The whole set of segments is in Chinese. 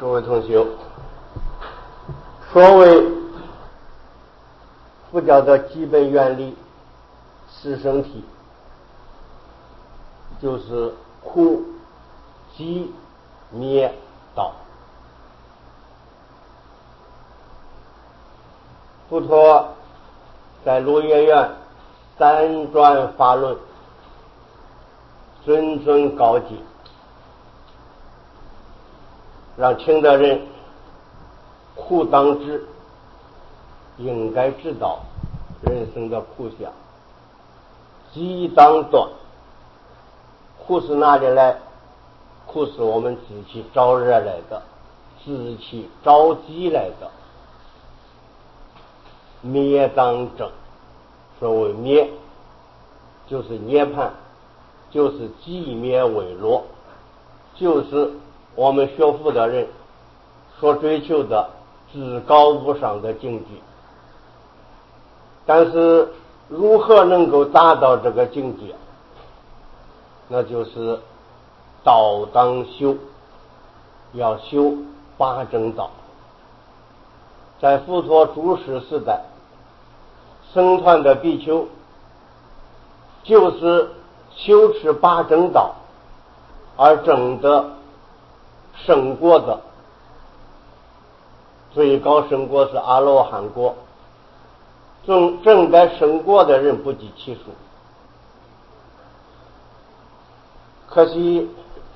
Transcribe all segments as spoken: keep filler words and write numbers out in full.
诸位同学，所谓佛教的基本原理四圣谛，就是苦、集、灭、道。佛陀在鹿野苑三转法轮，谆谆告诫，让听的人苦当知，应该知道人生的苦相；集当断，苦是哪里来？苦是我们自己招惹来的，自己着急来的。灭当正，所谓灭就是涅槃，就是寂灭为落，就是我们学佛的人所追求的至高无上的境界。但是如何能够达到这个境界？那就是道当修，要修八正道。在佛陀住世时代，僧团的比丘就是修持八正道而证得圣果的，最高圣果是阿罗汉果，证证得圣果的人不计其数。可惜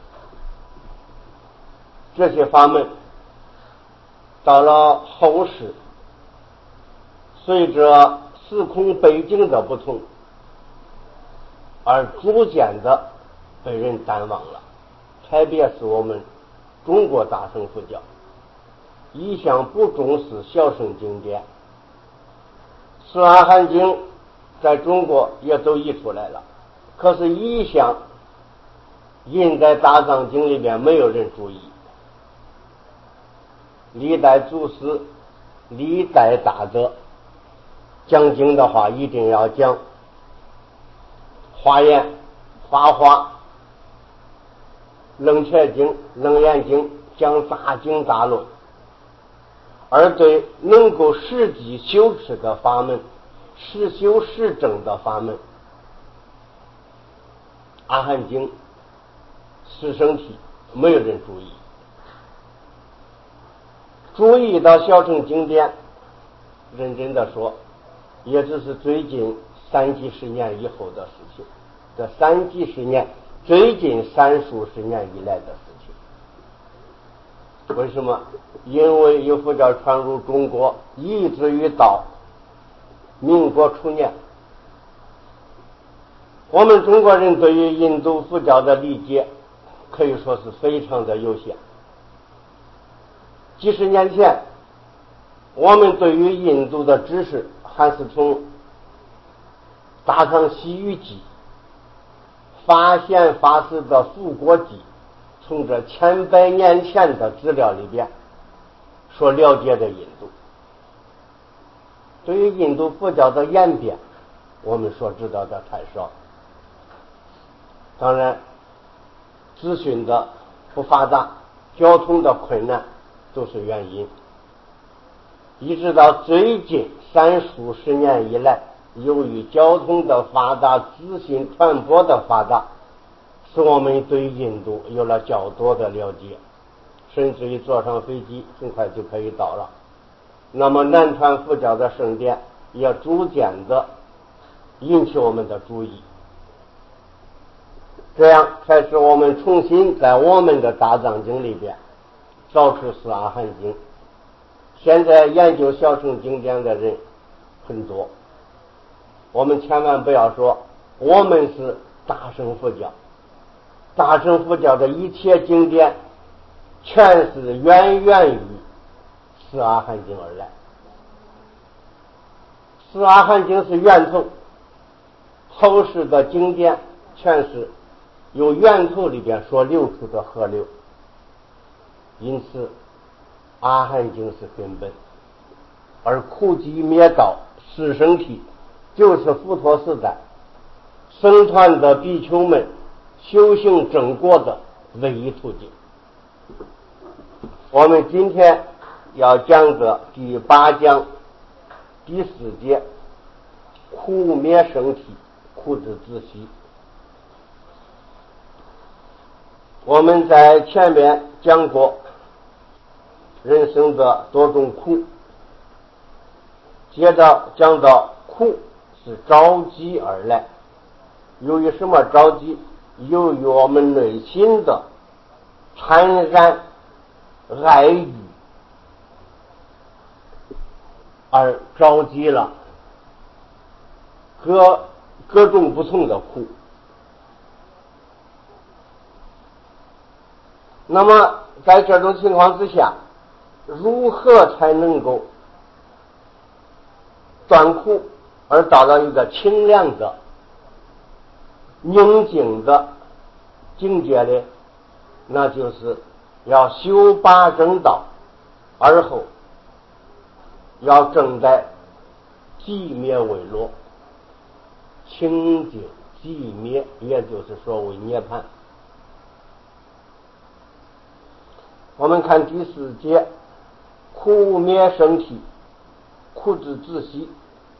这些法门到了后世，随着时空背景的不同，而逐渐的被人淡忘了。特别是我们中国大乘佛教，一向不重视小乘经典，十阿含经在中国也都译出来了，可是一向印在大藏经里边，没有人注意。历代祖师、历代大德讲经的话，一定要讲华严、法华、楞伽经、楞严经，讲大经大论，而对能够实际修持的法门、实修实证的法门，阿含经、四圣谛没有人注意。注意到小乘经典，认真的说，也只是最近三几十年以后的事情，这三几十年最近三数十年以来的事情。为什么？因为有佛教传入中国，以至于到民国初年，我们中国人对于印度佛教的理解可以说是非常的有限。几十年前，我们对于印度的知识还是从《大唐西域记》、法显法师的《复国记》，从这千百年前的资料里边所了解的印度。对于印度佛教的演变，我们所知道的太少。当然，资讯的不发达，交通的困难都是原因。一直到最近三数十年以来，由于交通的发达、资讯传播的发达，使我们对印度有了较多的了解，甚至于坐上飞机很快就可以到了。那么南传佛教的圣典也逐渐的引起我们的注意，这样才使我们重新在我们的大藏经里边找出十阿含经。现在研究小乘经典的人很多，我们千万不要说我们是大乘佛教，大乘佛教的一切经典全是源源于十阿含经而来。十阿含经是源头，后世的经典全是由源头里边所流出的河流，因此阿含经是根本，而苦集灭道四圣谛就是佛陀时代僧团的比丘们修行正果的唯一途径。 我们今天要讲的第八讲第四节，苦灭生体，苦之自息。我们在前面讲过人生的多种苦，接着讲到苦是着急而来，由于什么着急？由于我们内心的贪婪爱欲而着急了各各种不同的苦。那么在这种情况之下，如何才能够断苦而达到一个清凉的宁静的境界呢？那就是要修八正道，而后要正在寂灭为落，清净寂灭，也就是所谓涅槃。我们看第四节，苦灭生体，苦之自息。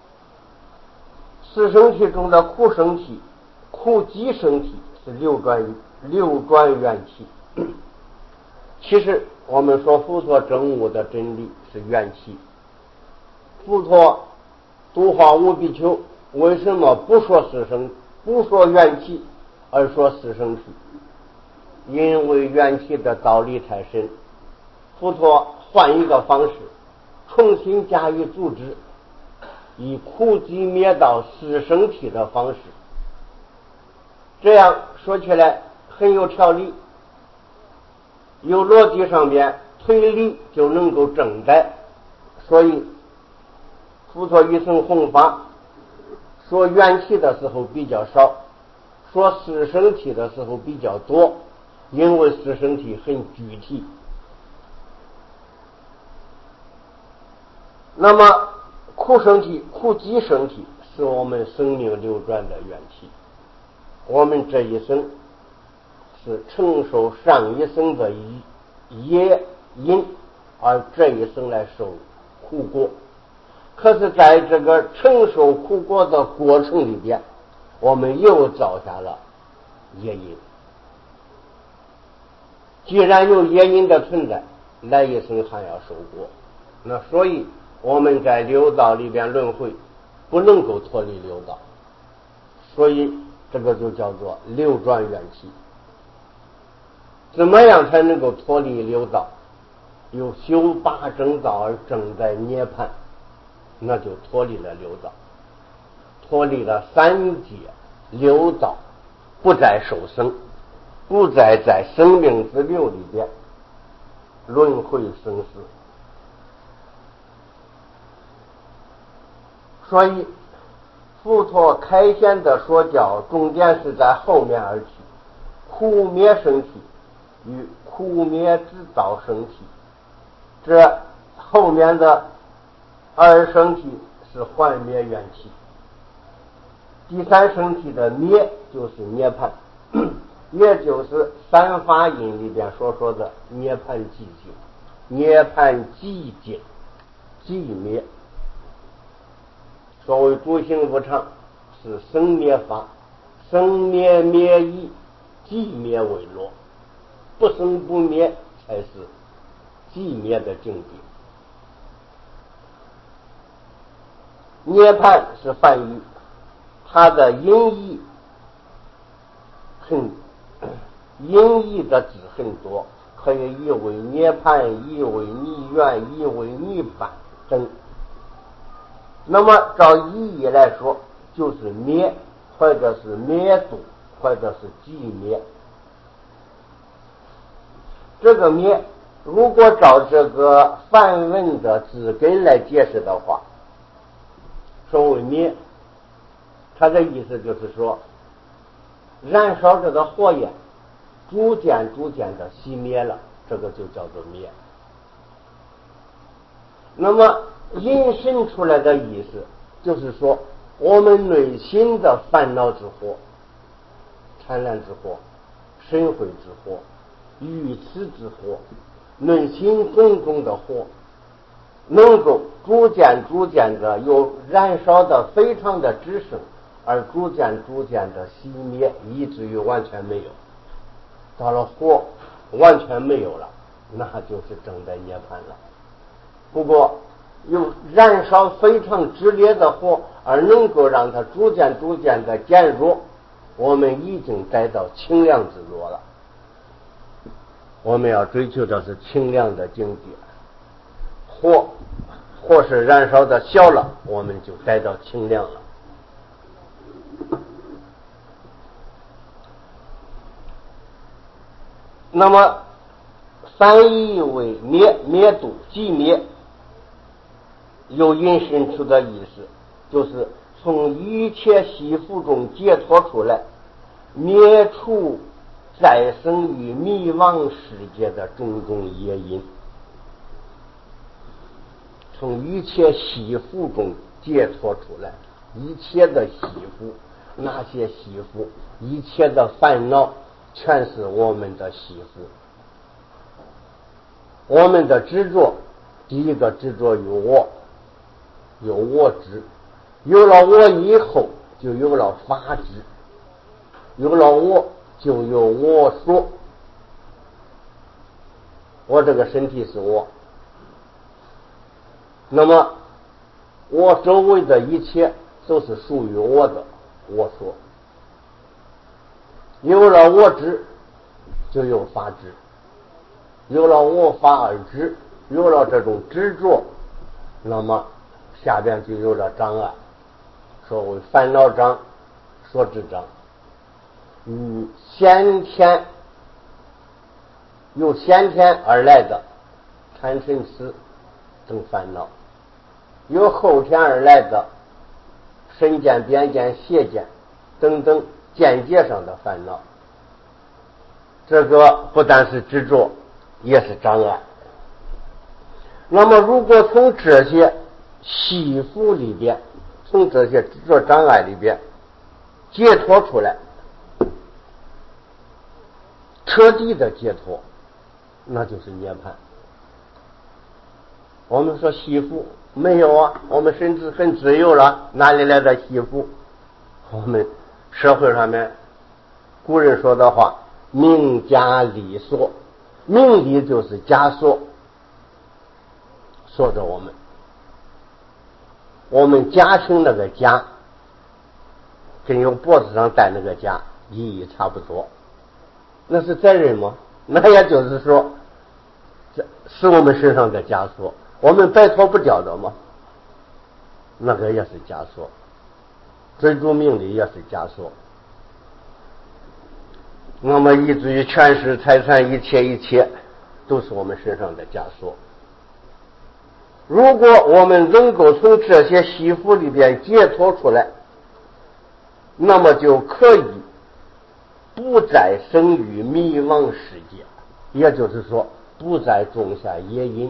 四生体中的苦生体、苦集生体是流转流转缘起。其实我们说佛陀证悟的真理是缘起。佛陀度化五比丘，为什么不说四生，不说缘起，而说四生体？因为缘起的道理太深，佛陀换一个方式，重新加以组织，以苦集灭道四生体的方式。这样说起来很有条理，有逻辑上面推理就能够证得。所以佛陀一生弘法，说缘起的时候比较少，说四生体的时候比较多，因为四生体很具体。那么苦生体、苦集生体是我们生命流转的缘起。我们这一生是承受上一生的业因，而这一生来受苦果。可是在这个承受苦果的过程里边，我们又造下了业因。既然有业因的存在，来一生还要受果，那所以我们在六道里边轮回，不能够脱离六道，所以这个就叫做流转缘起。怎么样才能够脱离六道？有修八正道而正在涅槃，那就脱离了六道，脱离了三界六道，不再受生，不再在生命之流里边轮回生死。所以佛陀开显的说教重点是在后面而起，苦灭生体与苦灭之道生体，这后面的二生体是幻灭缘起，第三生体的灭就是涅槃，也就是三法印里边所说的涅槃寂静。涅槃寂静寂灭，所谓诸行无常是生灭法，生灭灭异，寂灭为落，不生不灭才是寂灭的境界。涅槃是梵语，它的音译很音译的字很多，可以译为涅槃，译为逆缘，译为涅槃等。那么照意义来说，就是灭，或者是灭度，或者是寂灭。这个灭，如果照这个梵文的字根来解释的话，所谓灭，它的意思就是说，燃烧这个火焰逐渐逐渐的熄灭了，这个就叫做灭。那么引申出来的意思就是说，我们内心的烦恼之火、贪婪之火、嗔恚之火、愚痴之火， 内心种种的火，能够逐渐逐渐的有燃烧的非常的滋生，而逐渐逐渐的熄灭，以至于完全没有。到了火完全没有了，那就是正在涅槃了。不过有燃烧非常炽烈的火，而能够让它逐渐逐渐的减弱，我们已经待到清凉之落了。我们要追求的是清凉的境界，火火是燃烧的小了，我们就待到清凉了。那么翻译为灭灭度即灭，有引申出的意思，就是从一切习俗中解脱出来，灭除再生于迷惘世界的种种业因。从一切习俗中解脱出来，一切的习俗，那些习俗，一切的烦恼，全是我们的习俗。我们的执着，第一个执着有我，有我执，有了我以后就有了法执，有了我就有我说，我这个身体是我，那么我周围的一切都是属于我的我说，有了我执就有法执，有了我法而执，有了这种执着，那么下边就有了障碍，所谓烦恼障、所知障。与先天由先天而来的贪嗔痴等烦恼，由后天而来的身见、边见、邪见等等见解上的烦恼，这个不但是执着，也是障碍。那么如果从这些习俗里边，从这些执着障碍里边解脱出来，彻底的解脱，那就是涅槃。我们说习俗没有啊，我们甚至很自由了，哪里来的习俗？我们社会上面古人说的话，名枷利锁，名利就是枷锁，锁着我们。我们枷情那个枷，跟用脖子上戴那个枷意义差不多。那是责任吗？那也就是说，这是我们身上的枷锁，我们摆脱不掉的吗？那个也是枷锁，追逐名利也是枷锁。那么以至于权势、财产，一切一切都是我们身上的枷锁。如果我们能够从这些习俗里边解脱出来，那么就可以不再生于迷惘世界，也就是说不再种下业因。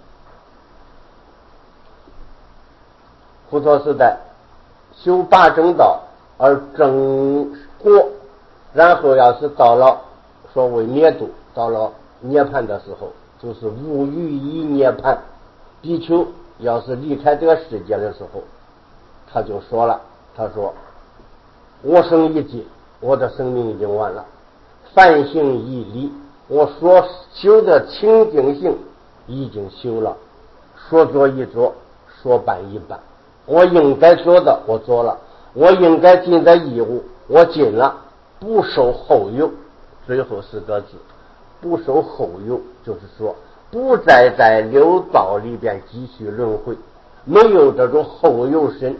佛陀时代修八正道而正果，然后要是到了所谓灭度，到了涅槃的时候，就是无余以涅槃。比丘要是离开这个世界的时候，他就说了，他说我生一劫，我的生命已经完了，凡行一理，我所修的清净性已经修了，说做一做，说办一办，我应该做的我做了，我应该尽的义务我尽了，不受后有。最后四个字，不受后有，就是说不再在六道里边继续轮回，没有这种后有身。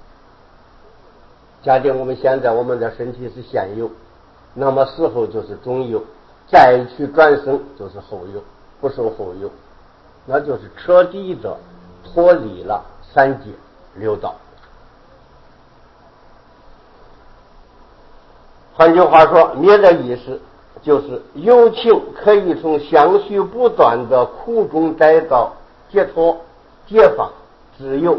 假定我们现在我们的身体是现有，那么死后就是中有，再去转生就是后有，不受后有，那就是彻底的脱离了三界六道。换句话说，灭的意思就是有情可以从相续不断的苦中得到解脱、解放、自由。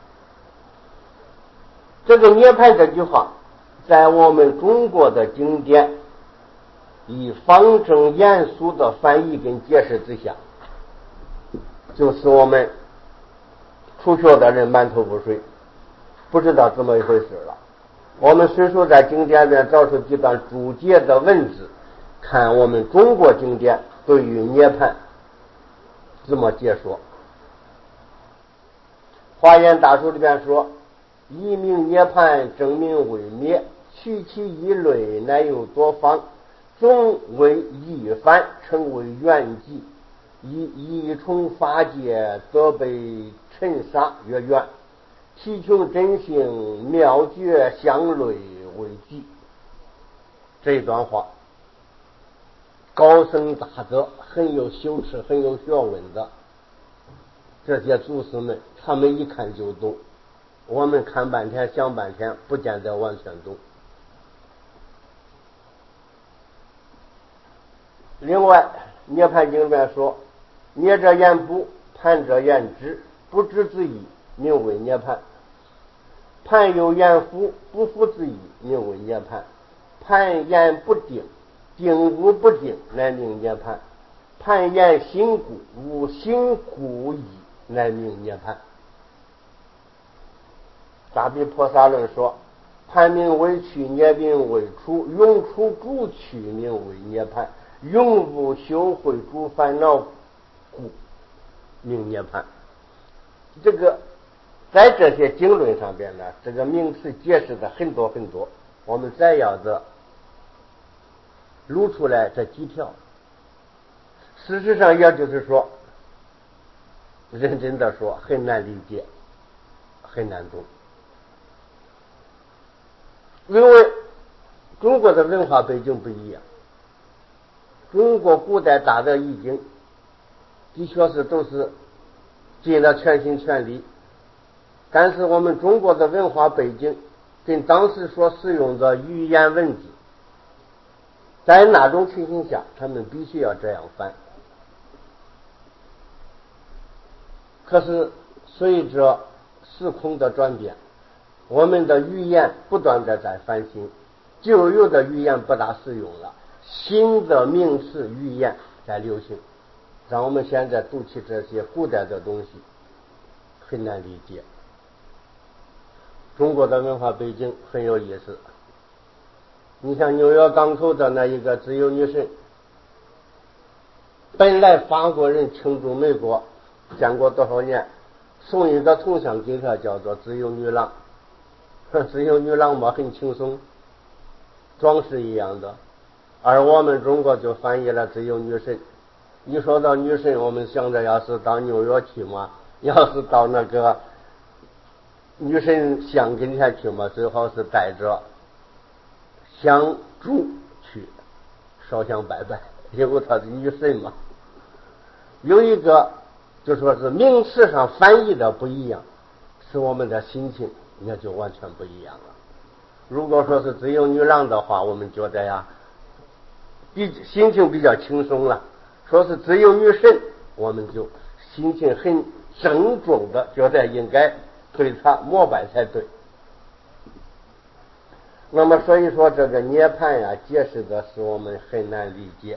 这个涅槃这句话在我们中国的经典以方正严肃的翻译跟解释之下， 就使我们初学的人满头雾水，不知道这么一回事了。我们随手在经典里面找出几段注解的文字，看我们中国经典对于涅槃怎么解说。华严大书里边说，一名涅槃，正名为灭，取其一类，乃有多方，总为一番，称为圆寂。以一重法界，则被尘沙越圆，其穷真性，妙绝相类为寂。这一段话高僧大德，很有修持，很有学问的这些祖师们，他们一看就懂，我们看半天想半天，不见得完全懂。另外涅槃经里面说，涅者言不，盘者言知，不知之意，名为涅槃。盘有言复，不复之意，名为涅槃。盘言不定，定无不定，乃名涅槃。盘言心故，无心故意，乃名涅槃。大毗婆萨论说，盘名为去，涅名为除，永除诸趣，名为涅槃。永无修慧诸烦恼故，名涅槃。这个在这些经论上边呢，这个名词解释的很多很多，我们再要的录出来这几条。事实上也就是说，认真的说很难理解，很难懂。因为中国的文化背景不一样，中国古代大的易经的确是都是尽了全心全力，但是我们中国的文化背景跟当时所使用的语言文字，在那种情形下他们必须要这样翻。可是随着时空的转变，我们的语言不断的在翻新，旧有的语言不大适用了，新的名词语言在流行，让我们现在读起这些古代的东西很难理解。中国的文化背景很有意思，你像纽约港口的那一个自由女神，本来法国人庆祝美国建国多少年，送一个铜像给她，叫做自由女郎。自由女郎嘛，很轻松，装饰一样的，而我们中国就翻译了自由女神。一说到女神，我们想着要是到纽约去嘛，要是到那个女神像跟前去嘛，最好是带着香烛去烧香拜拜，因为她是女神嘛。有一个就说是名词上翻译的不一样，使我们的心情那就完全不一样了。如果说是自由女郎的话，我们觉得呀比心情比较轻松了，说是自由女神，我们就心情很郑重的觉得应该对她膜拜才对。那么所以说这个涅槃呀，解释的是我们很难理解。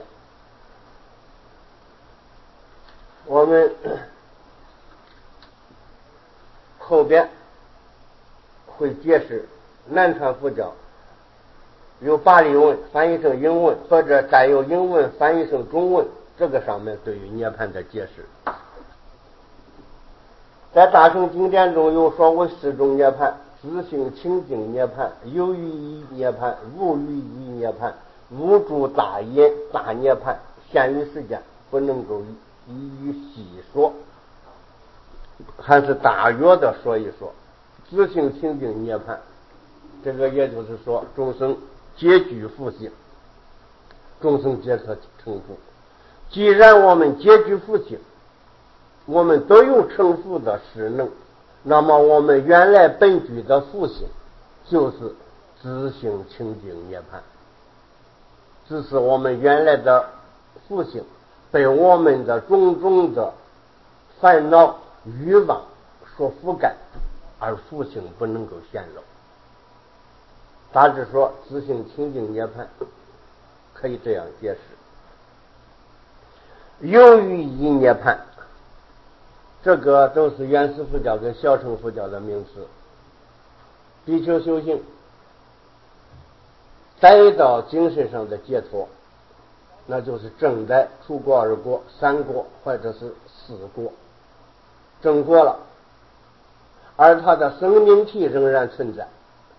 我们后边会解释南传佛教有巴利文翻译成英文，或者带有英文翻译成中文，这个上面对于涅槃的解释。在大乘经典中有说为四种涅槃：自性清净涅槃、有余义涅槃、无余义涅槃、无住大因大涅槃。限于时间不能够一一细说，还是大约的说一说。自性清净涅槃，这个也就是说众生皆具福性，众生皆可成福。既然我们皆具福性，我们都有成福的势能，那么我们原来本具的福性就是自性清净涅槃。只是我们原来的福性被我们的种种的烦恼欲望所覆盖，而福性不能够显露。大致说自性清净涅槃可以这样解释。有余义涅槃， 这个都是原始佛教跟小乘佛教的名词。比丘修行得到精神上的解脱，那就是正在出国二国三国或者是四国正过了，而他的生命体仍然存在，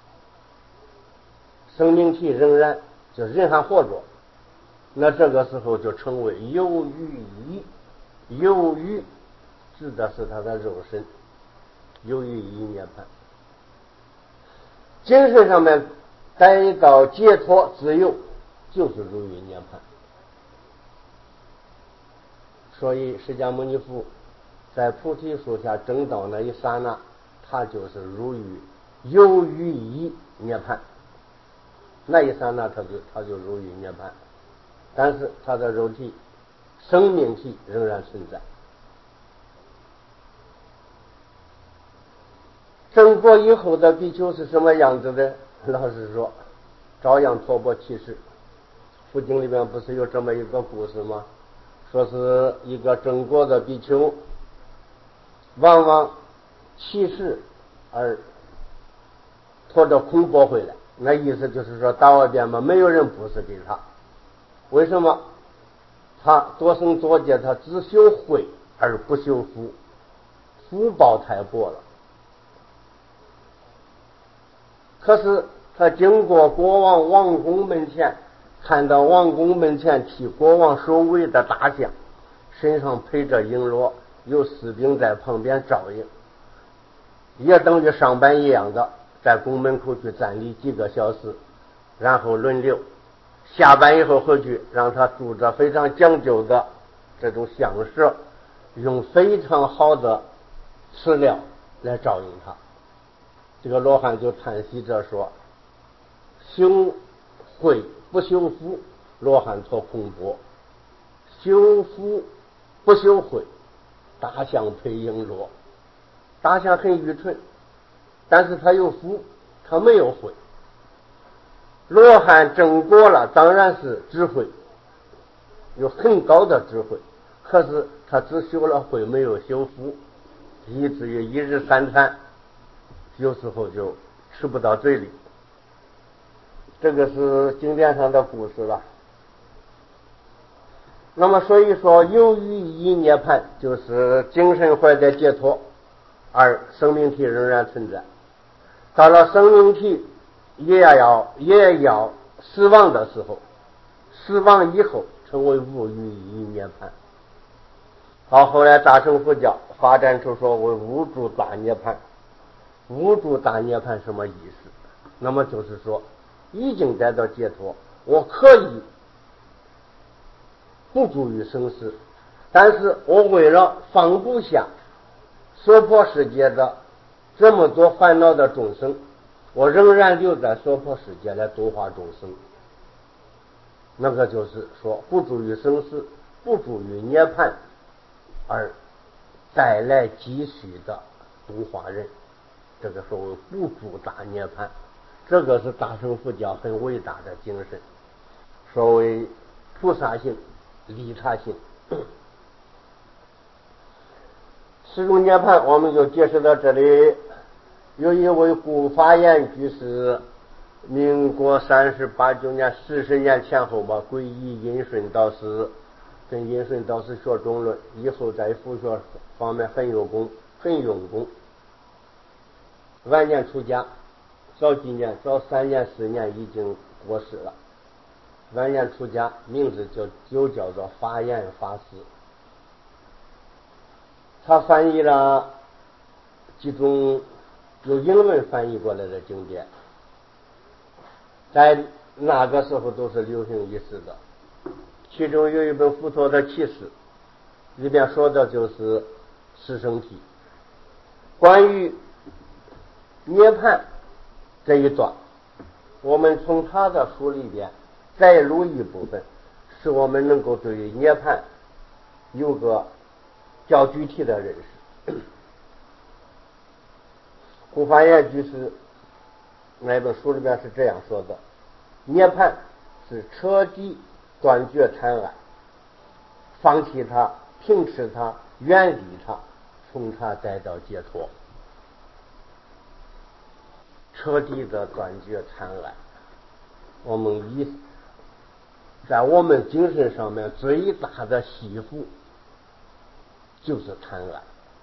生命体仍然就仍然活着，那这个时候就称为有余一。有余指的是他的肉身，有余一涅槃。精神上面得到解脱自由，就是如于涅槃。所以释迦牟尼佛在菩提树下证道那一刹那，他就是如于有余一涅槃，那一刹那他就他就如于涅槃，但是他的肉体生命体仍然存在。证果以后的比丘是什么样子的？老实说，照样托钵乞食。佛经里面不是有这么一个故事吗？说是一个证果的比丘往往乞食而拖着空钵回来，那意思就是说到外边嘛，没有人布施给他。为什么？他多生多劫，他只修慧而不修福，福报太薄了。可是他经过国王王宫门前，看到王宫门前替国王守卫的大将，身上配着璎珞，有士兵在旁边照应，也等于上班一样的在宫门口去站立几个小时，然后轮流下班以后回去，让他住着非常讲究的这种香舍，用非常好的饲料来照应他。这个罗汉就叹息着说：修慧不修福，罗汉托空钵；修福不修慧，大象配璎珞。大象很愚蠢，但是他有福，他没有慧。罗汉证果了，当然是智慧，有很高的智慧，可是他只修了慧，没有修福，以至于一日三餐有时候就吃不到嘴里。这个是经典上的故事了。那么所以说，有余一涅槃，就是精神坏的解脱，而生命体仍然存在。到了生命体也要也要死亡的时候，死亡以后成为无余一涅槃。到后来大乘佛教发展出所谓无住大涅槃。无住大涅槃什么意思？那么就是说，已经得到解脱，我可以不住于生死，但是我为了放不下娑婆世界的这么多烦恼的众生，我仍然留在娑婆世界来度化众生。那个就是说，不住于生死，不住于涅槃，而带来继续的度化人。这个所谓不住大涅槃，这个是大乘佛教很伟大的精神，所谓菩萨行、利他行。十住涅槃我们就解释到这里。有一位顾法言居士，民国三十八九年四十年前后吧，皈依印顺导师，跟印顺导师学中论，以后在佛学方面很有功，很用功。晚年出家，早几年早三年四年已经过世了。晚年出家，名字就就叫做法言法师。他翻译了几种由英文翻译过来的经典，在那个时候都是流行一时的。其中有一本《佛陀的启示》，里边说的就是四圣谛。关于涅槃这一段，我们从他的书里边再录一部分，使我们能够对于涅槃有个较具体的认识。顾法言居士那本书里边是这样说的：涅槃是彻底断绝贪爱，放弃它，停止它，远离它， 从它得到解脱，彻底的断绝贪爱。我们以在我们精神上面最大的媳妇就是贪爱。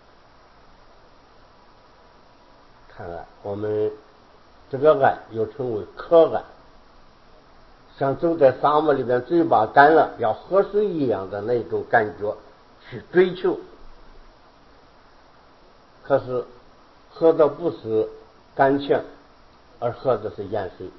贪爱，我们这个爱又称为渴爱，像走在沙漠里边，嘴巴干了要喝水一样的那种感觉去追求，可是喝的不是甘泉，而喝的是盐水。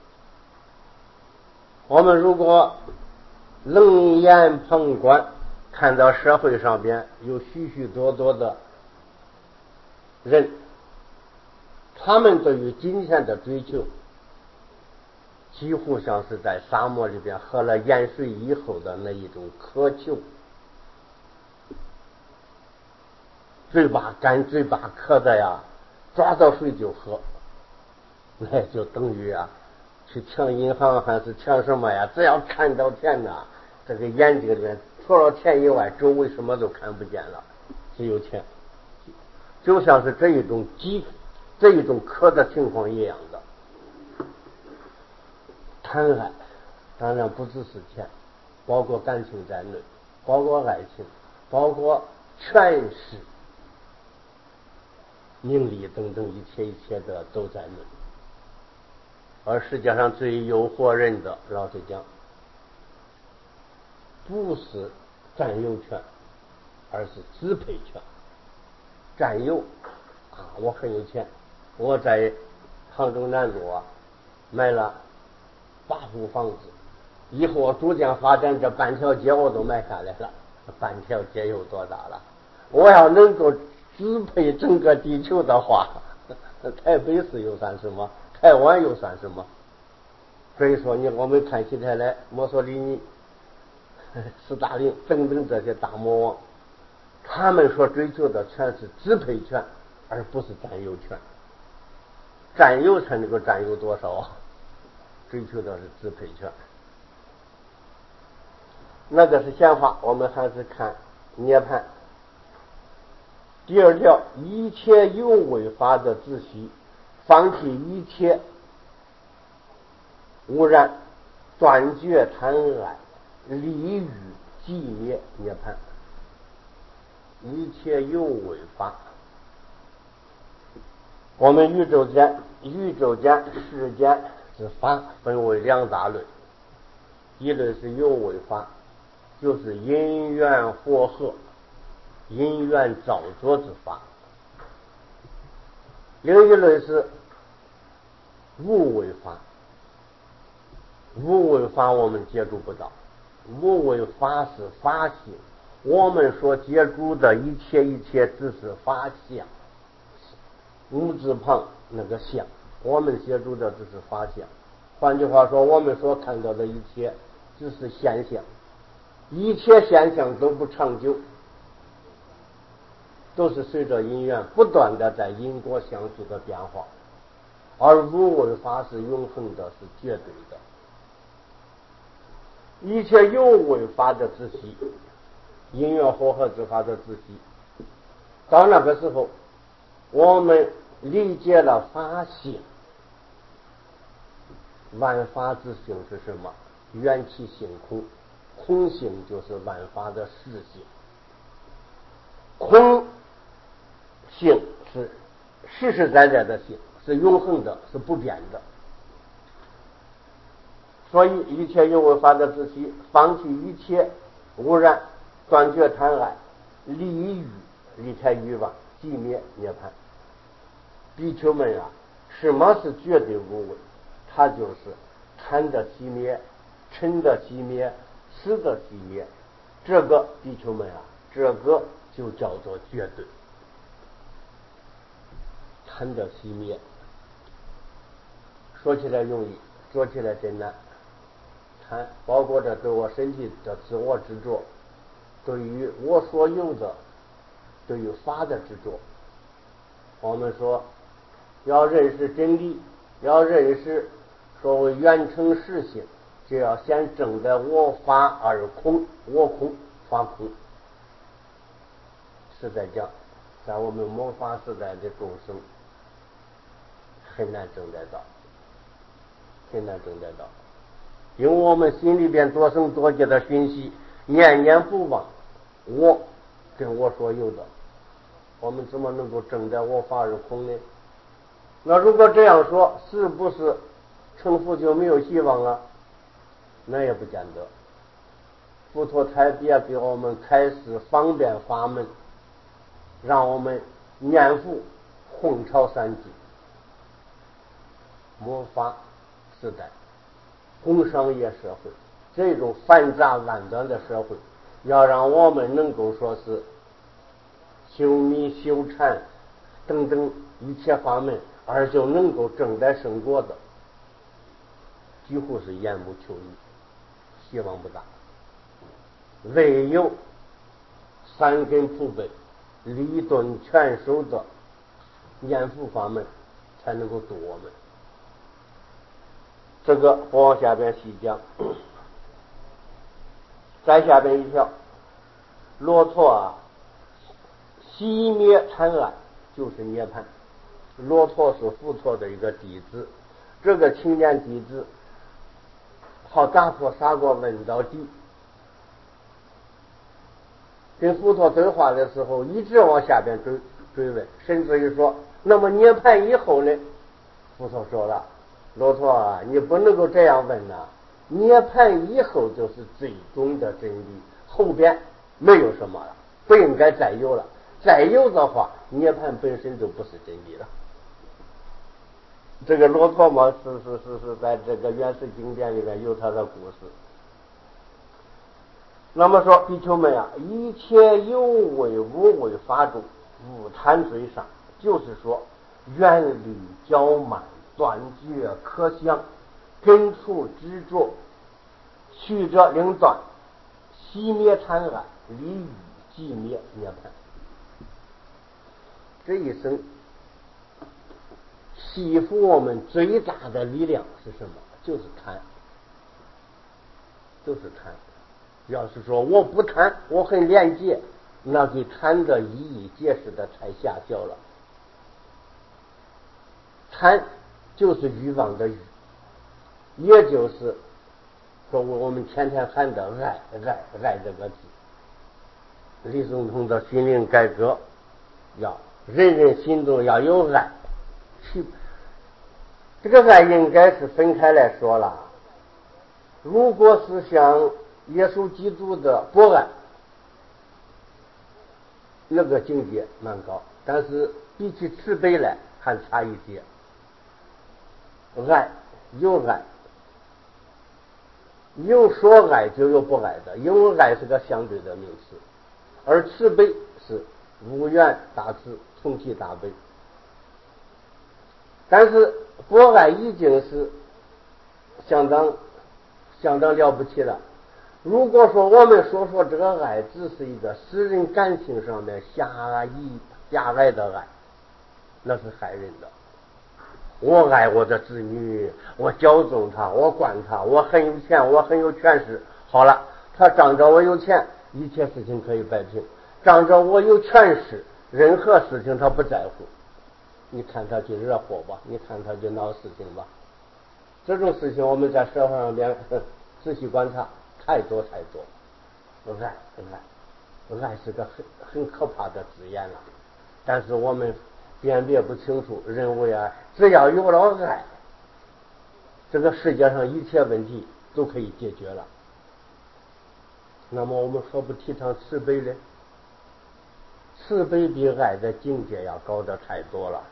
我们如果冷眼旁观，看到社会上边有许许多多的人，他们对于金钱的追求几乎像是在沙漠里边喝了盐水以后的那一种渴求，嘴巴干嘴巴渴的呀，抓到水就喝，那就等于啊去抢银行还是抢什么呀，只要看到钱呐，这个眼睛里面除了钱以外周围什么都看不见了，只有钱，就像是这一种饥这一种渴的情况一样的。贪爱当然不只是钱，包括感情在内，包括爱情，包括权势、名利等等一切一切的都在内。而世界上最诱惑人的，老实讲，不是占有权，而是支配权。占有啊，我很有钱，我在杭州南路啊买了八户房子，以后我逐渐发展，这半条街我都买下来了。半条街有多大了？我要能够支配整个地球的话，台北市又算什么？台湾又算什么？所以说你我们看起来墨索里尼、斯大林等等这些大魔王，他们所追求的全是支配权，而不是占有权。占有才能够占有多少啊？追求的是支配权。那个是闲话，我们还是看涅槃。第二条，一切有为法的自息，放弃一切污染，断绝贪爱，离欲寂灭涅槃。一切有为法，我们宇宙间宇宙间世间之法分为两大类，一类是有为法，就是因缘和合、因缘造作之法；另一类是无为法。无为法我们接触不到，无为法是法性，我们所接触的一切一切只是法相，无字旁那个相，我们接触的只是法相。换句话说，我们所看到的一切只是现象，一切现象都不长久，都是随着因缘不断的在因果相续的变化，而无为法是永恒的，是绝对的。一切有为法的自息，因缘和合之法的自息，到那个时候我们理解了法性。万法之性是什么？缘起性空，空性就是万法的实性。空性是实实在在的性，是永恒的，是不变的。所以一切有为法的自息，放弃一切污染，断绝贪爱，离欲离开欲望，寂灭涅槃。比丘们啊，什么是绝对无为？它就是贪的熄灭，嗔的熄灭，痴的熄灭。这个比丘们啊，这个就叫做绝对。贪的熄灭，说起来容易，做起来真难。贪包括着对我身体的自我执着，对于我所有的，对于法的执着。我们说要认识真理，要认识所谓圆成实性，就要先证得我法而空，我空法空。是在讲在我们末法时代的众生很难证得到，很难证得到，因为我们心里边多生多劫的讯息念念不忘，我跟我所有的，我们怎么能够证得我法而空呢？那如果这样说，是不是成佛就没有希望了？那也不见得。佛陀才别给我们开示方便法门，让我们念佛混超三界。末法时代工商业社会，这种繁杂万端的社会，要让我们能够说是修密修禅等等一切法门，而就能够正得生果的，几乎是缘木求鱼，希望不大。唯有三根普被、理顿全收的念佛法门，才能够度我们。这个我往下边细讲。再下边一条，罗陀啊，熄灭尘埃就是涅槃。罗陀是佛陀的一个弟子，这个青年弟子好打破砂锅问到底，跟佛陀对话的时候一直往下边追追问，甚至于说，那么涅槃以后呢？佛陀说了，罗陀啊，你不能够这样问呐、啊，涅槃以后就是最终的真理，后边没有什么了，不应该再有了，再有的话，涅槃本身就不是真理了。这个罗陀嘛，是是是是在这个原始经典里面有他的故事。那么说，比丘们啊，一切有为无为法中，无贪追上，就是说远离骄慢，断绝可想，根除执着，去者令断，熄灭贪爱，离欲寂灭涅槃。这一生吸附我们最大的力量是什么？就是贪，就是贪。要是说我不贪，我很廉洁，那给贪的意义解释的太狭小了。贪就是欲望的欲，也就是说我们天天喊的爱爱爱这个字。李总统的心灵改革，要人人心中要有爱，去这个爱应该是分开来说了。如果是像耶稣基督的博爱，那个境界蛮高，但是比起慈悲来还差一些。爱有爱，有说爱就有不爱的，因为爱是个相对的名词，而慈悲是无缘大慈，同体大悲。但是博爱已经是相当相当了不起了。如果说我们说说这个爱只是一个私人感情上面狭义狭隘的爱，那是害人的。我爱我的子女，我骄纵他，我惯他，我很有钱，我很有权势。好了，他仗着我有钱，一切事情可以摆平；仗着我有权势，任何事情他不在乎。你看他去惹祸吧，你看他去闹事情吧。这种事情我们在社会上边仔细观察，太多太多。爱爱爱是个很很可怕的字眼了，但是我们辨别不清楚，认为啊，只要有了爱，这个世界上一切问题都可以解决了。那么我们何不提倡慈悲呢？慈悲比爱的境界要高得太多了。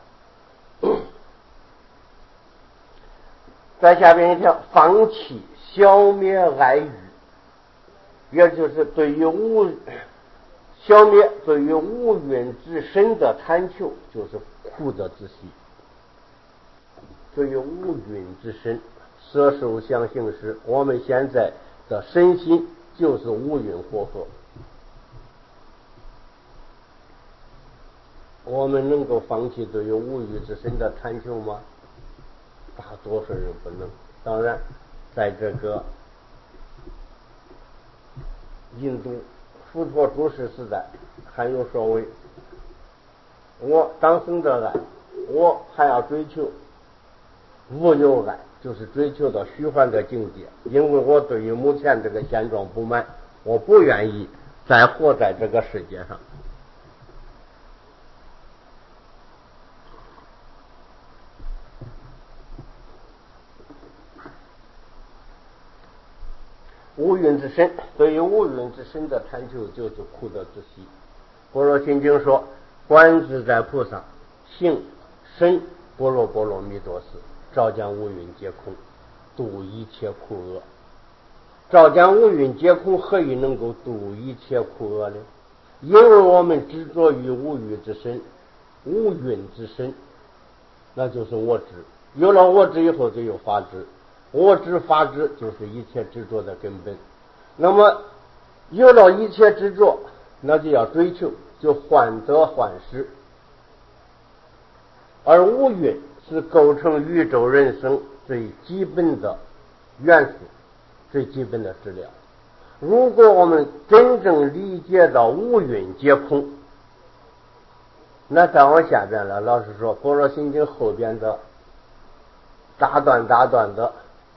在下边一条，放弃消灭爱欲，也就是对于无消灭对于无蕴之身的贪求，就是苦的之息。对于无蕴之身，色受想行识，我们现在的身心就是无蕴和合。我们能够放弃对于无欲之身的贪求吗？大多数人不能。当然在这个印度佛陀住世时代，还有所谓我当生的爱，我还要追求无有爱，就是追求到虚幻的境界。因为我对于目前这个现状不满，我不愿意再活在这个世界上。无云之身，对于无云之身的探求，就是苦得自息。般若心经说，观自在菩萨行深般若波罗蜜多时，照见无云皆空，度一切苦厄。照见无云皆空，何以能够度一切苦厄呢？因为我们执着于无云之身，无云之身，那就是我执。有了我执以后，就有法执。我执法执就是一切执着的根本。那么有了一切执着，那就要追求，就患得患失。而无云是构成宇宙人生最基本的元素，最基本的质量。如果我们真正理解到无云皆空，那再往下边了，老师说般若心经后边的大段大段的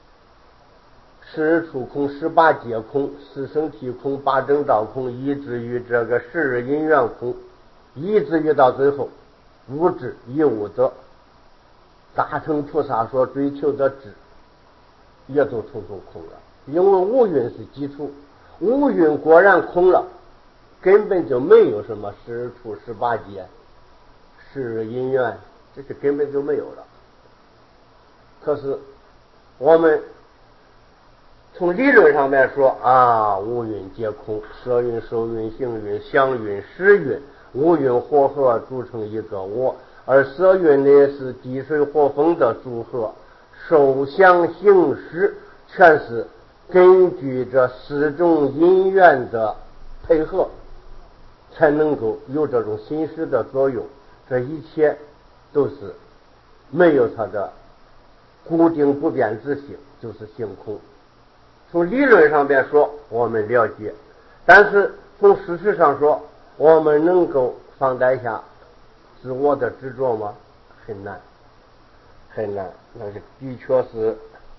十处空、十八界空、四生体空、八正道空，以至于这个十日因缘空，以至于到最后无智亦无得，大乘菩萨所追求的智也都统统空了。因为无云是基础，无云果然空了，根本就没有什么十处十八界十日因缘，这是根本就没有了。可是我们从理论上面说啊，无云皆空，色云、受云、行云、想云、识云，无云火合组成一个我，而色云呢是地水火风的组合，受想行识全是根据这四种因缘的配合，才能够有这种心识的作用。这一切都是没有它的固定不变之性，就是性空。从理论上边说我们了解，但是从事实上说，我们能够放得下自我的执着吗？很难很难。那是的确是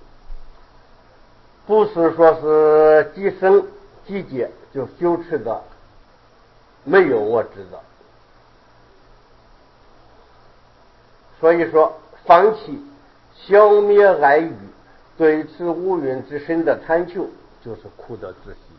不是说是即生即解就修持的没有我知道。所以说放弃消灭爱欲，对此无云之身的探求，就是苦得自息。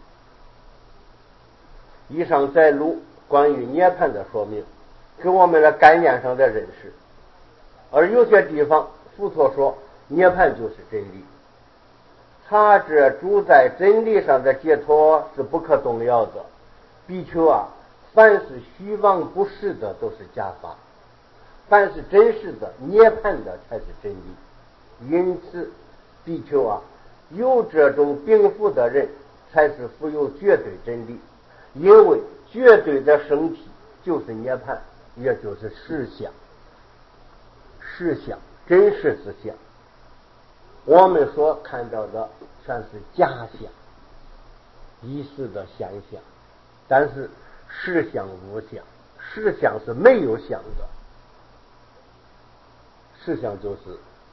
以上摘录关于涅槃的说明，给我们的概念上的认识。而有些地方佛陀说涅槃就是真理，他这主在真理上的解脱是不可动摇的。比丘啊，凡是虚妄不实的都是假法，凡是真实的涅槃的才是真理。因此比丘啊，有这种禀赋的人才是富有绝对真理。因为绝对的身体就是涅槃，也就是实相，实相真实之相。我们所看到的全是假象，一时的现象，但是实相无相，实相是没有相的，实相就是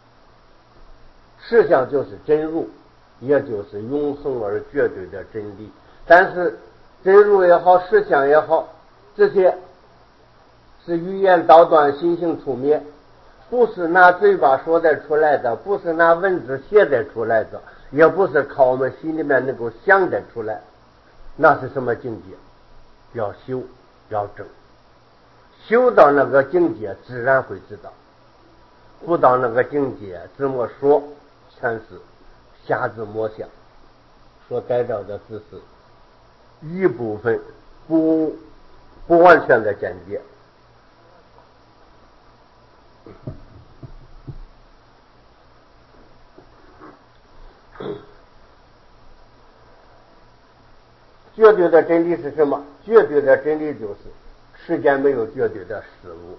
实相就是真如，也就是永恒而绝对的真理。但是真如也好，实相也好，这些是语言刀断，心性出灭，不是拿嘴巴说得出来的，不是拿文字写得出来的，也不是靠我们心里面能够想得出来。那是什么境界？要修，要证，修到那个境界自然会知道，不到那个境界怎么说全是瞎子摸象，所带到的只是一部分不不完全的见解。绝对的真理是什么？绝对的真理就是世间没有绝对的事物，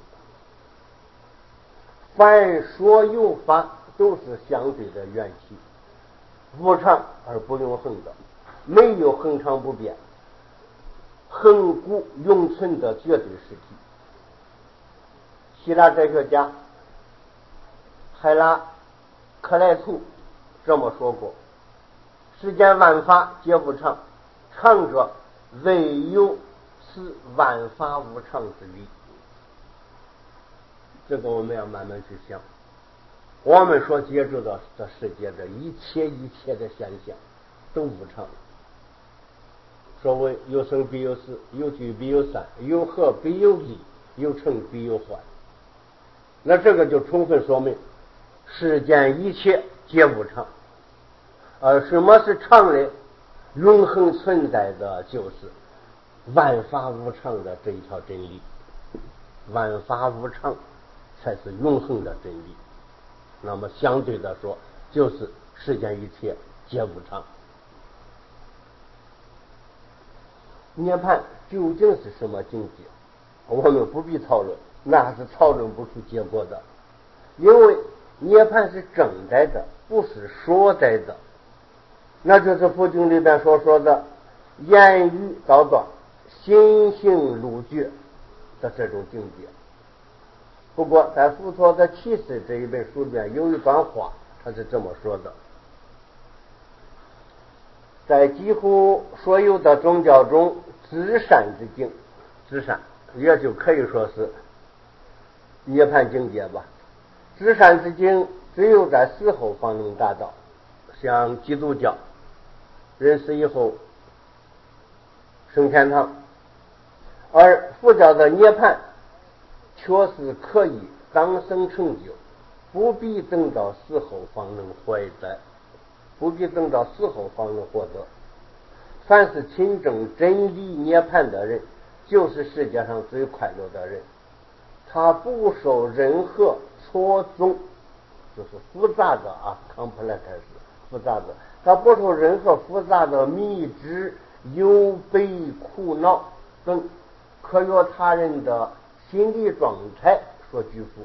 凡所有法都是相对的缘起，无常而不永恒的，没有恒常不变、恒固永存的绝对实体。 希腊哲学家海拉克莱图这么说过：世间万法皆无常，常者唯有是万法无常之理。这个我们要慢慢去想。我们所接触到这世界的一切一切的现象都无常。所谓有生必有死，有聚必有散，有合必有离，有成必有坏。那这个就充分说明世间一切皆无常。而什么是常呢？永恒存在的就是万法无常的这一条真理。万法无常才是永恒的真理。那么相对的说，就是世间一切皆无常。涅槃究竟是什么境界？我们不必讨论，那是讨论不出结果的。因为涅槃是正在的，不是说在的。那就是佛经里边所说的言语道断，心性如绝的这种境界。不过在佛陀的启示这一本书里边有一段话，他是这么说的：在几乎所有的宗教中，至善之境，至善也就可以说是涅槃境界吧。至善之境只有在死后方能达到，像基督教人死以后升天堂，而佛教的涅槃确实可以当生成就，不必等到死后方能获得，不必等到死后方能获得。凡是亲证真理涅槃的人，就是世界上最快乐的人。他不受任何错综，就是复杂的啊 complex 复杂的，他不受任何复杂的迷之忧悲苦恼等可由他人的心理状态所拘缚。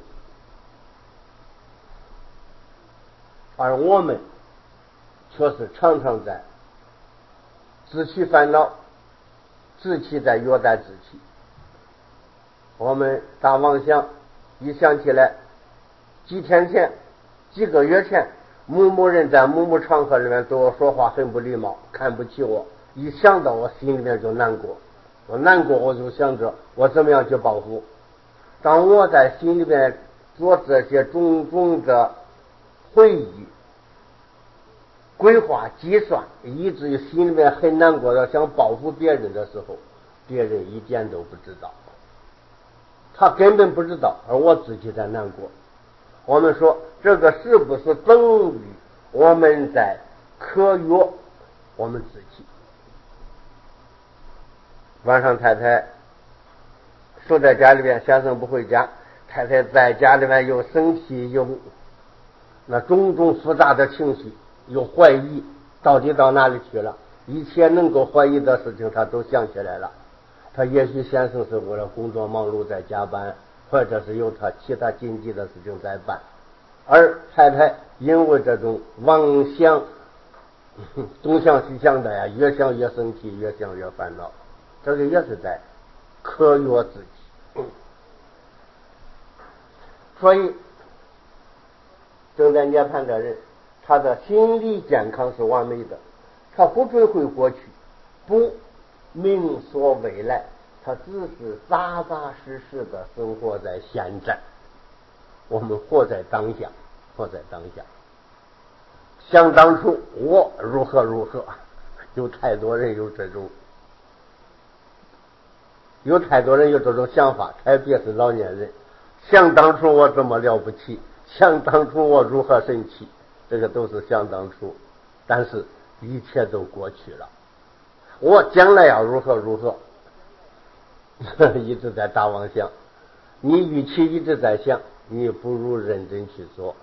而我们却是常常在自取烦恼，自己在约待自己。我们大妄想一想起来，几天前几个月前某某人在某某场合里面对我说话很不礼貌，看不起我，一想到我心里面就难过，我难过我就想着我怎么样去报复。当我在心里面做这些种种的回忆规划计算，以至于心里面很难过的想报复别人的时候，别人一点都不知道，他根本不知道，而我自己在难过。我们说这个是不是等于我们在科约我们自己？晚上太太守在家里边，先生不回家，太太在家里面又生气，又那种种复杂的情绪，又怀疑到底到哪里去了，一切能够怀疑的事情他都想起来了。他也许先生是为了工作忙碌在加班，或者是有他其他紧急的事情在办，而太太因为这种妄想东想西想的呀，越想越生气，越想越烦恼，这个也是在科约自己。所以正在涅槃的人，他的心理健康是完美的，他不追回过去，不明说未来，他只是扎扎实实的生活在现在。我们活在当下，活在当下。想当初我如何如何，有太多人有这种，有太多人有这种想法，才别是老年人。想当初我这么了不起，想当初我如何神奇，这个都是想当初，但是一切都过去了。我将来要如何如何，一直在大妄想。你与其一直在想，你不如认真去做。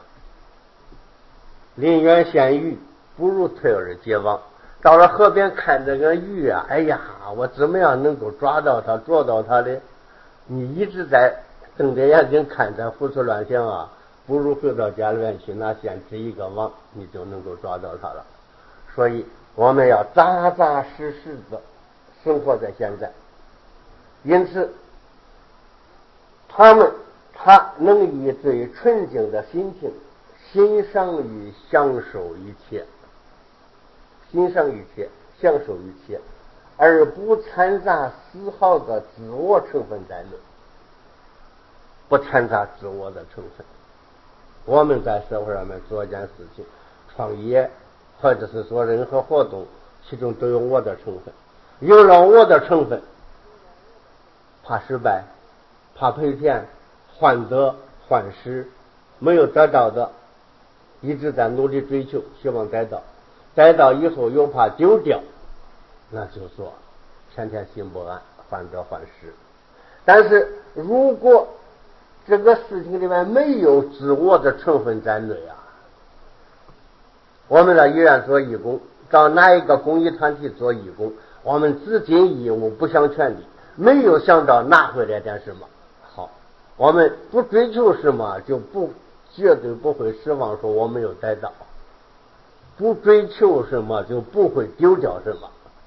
临渊羡鱼，不如退而结网。到了河边看这个鱼啊，哎呀，我怎么样能够抓到它，捉到它的？你一直在瞪着眼睛看着，胡思乱想啊，不如回到家里面去拿线织一个网，你就能够抓到它了。所以我们要扎扎实实的生活在现在。因此他们他能以最纯净的心情欣赏与享受一切，欣赏一切，享受一切，而不掺杂丝毫的自我成分在内，不掺杂自我的成分。我们在社会上面做一件事情，创业或者是做任何活动，其中都有我的成分，有了我的成分，怕失败，怕赔钱，患得患失，没有得到的一直在努力追求，希望得到，得到以后又怕丢掉，那就说天天心不安，患得患失。但是如果这个事情里面没有自我的成分在内啊，我们呢依然做义工，找哪一个公益团体做义工，我们只尽义务不想权利，没有想到拿回来点什么好，我们不追求什么，就不绝对不会失望，说我没有得到，不追求什么就不会丢掉什么。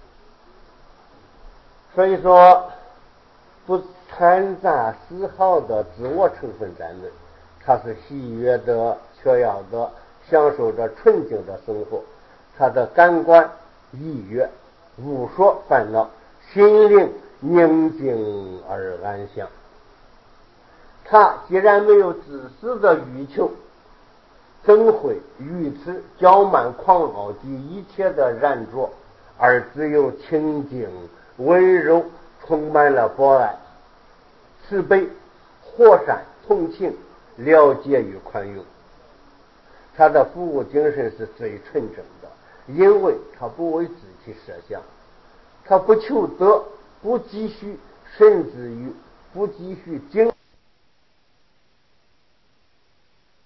所以说不掺杂丝毫的自我成分在内，他是喜悦的、雀跃的，享受着纯净的生活，他的感官愉悦，无所烦恼，心灵宁静而安详。他既然没有自私的欲求，怎会于此骄慢狂傲及一切的染着，而只有清净温柔，充满了博爱、慈悲、和善、同情、了解与宽容。他的服务精神是最纯正的，因为他不为自己设想，他不求得，不积蓄，甚至于不积蓄精